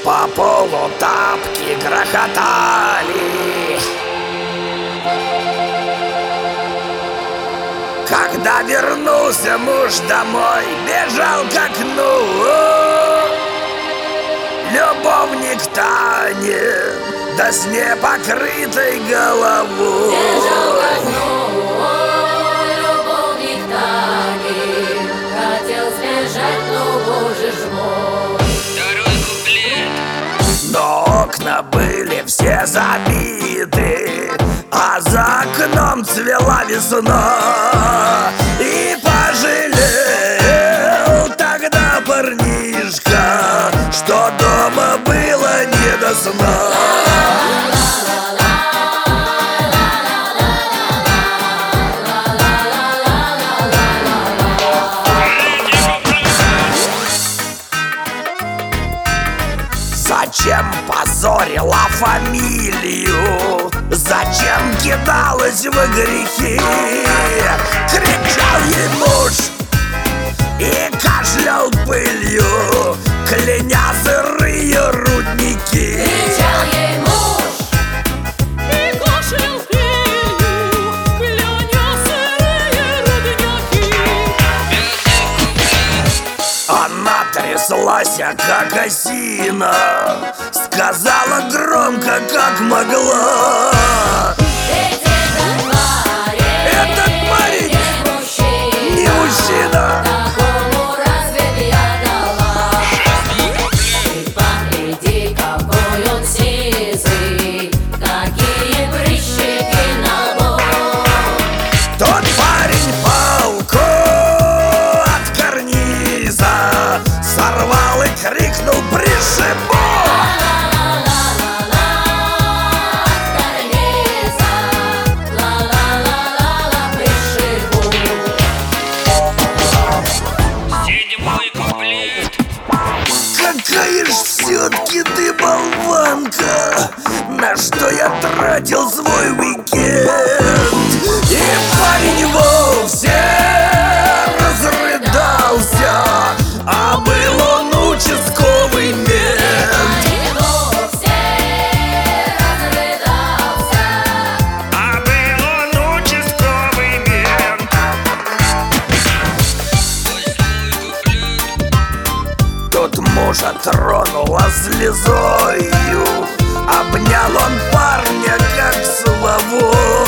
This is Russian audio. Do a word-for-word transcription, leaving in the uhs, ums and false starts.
По полу тапки грохотали. Когда вернулся муж домой, бежал к окну. Любовник Тани, да с непокрытой головой. Бежал к окну, любовник Тани, хотел сбежать, но боже ж мой. Второй куплет. Но окна были все забиты, а за окном цвела весна. И пожалел тогда парнишка, что дома было не до сна. Зачем позорила фамилию? Зачем кидалась в грехи? Кричал ей муж и кашлял пылью, кляня сырые рудники. Кричал ей муж и кашлял пылью, кляня сырые рудники. Она тряслась, как осина, сказала громко, как могла: ведь этот парень, этот парень не мужчина, не мужчина. такому разве я дала? Ты погляди, какой он сизый, какие прыщики на лоб. Тот парень палку от карниза сорвал и крикнул: пришибу! Седьмой куплет. Какая ж все-таки ты болванка, на что я тратил свой уикенд. И парень вовсе разрыдался, а был он участковый мент. Парень вовсе разрыдался. А был он участковый мент. Тут мужа тронула слезою, обнял он парня как свободу.